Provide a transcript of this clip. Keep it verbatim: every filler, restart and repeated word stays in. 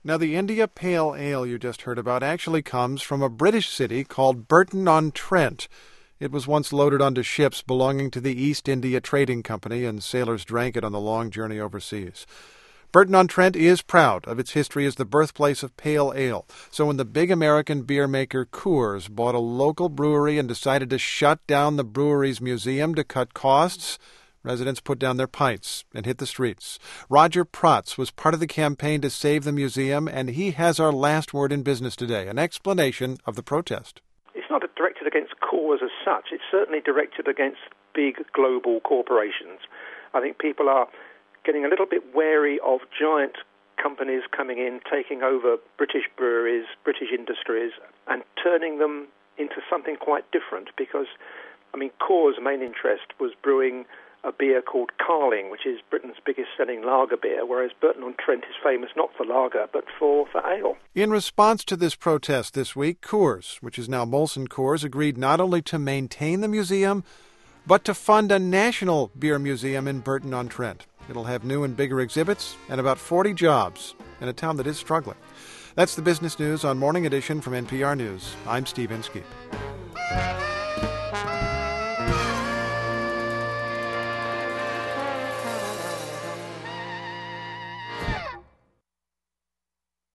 Now, the India Pale Ale you just heard about actually comes from a British city called Burton-on-Trent. It was once loaded onto ships belonging to the East India Trading Company, and sailors drank it on the long journey overseas. Burton-on-Trent is proud of its history as the birthplace of pale ale. So when the big American beer maker Coors bought a local brewery and decided to shut down the brewery's museum to cut costs, residents put down their pints and hit the streets. Roger Protz was part of the campaign to save the museum, and he has our last word in business today, an explanation of the protest. It's not directed against Coors as such. It's certainly directed against big global corporations. I think people are getting a little bit wary of giant companies coming in, taking over British breweries, British industries, and turning them into something quite different because, I mean, Coors' main interest was brewing a beer called Carling, which is Britain's biggest selling lager beer, whereas Burton-on-Trent is famous not for lager, but for, for ale. In response to this protest this week, Coors, which is now Molson Coors, agreed not only to maintain the museum, but to fund a national beer museum in Burton-on-Trent. It'll have new and bigger exhibits and about forty jobs in a town that is struggling. That's the business news on Morning Edition from N P R News. I'm Steve Inskeep.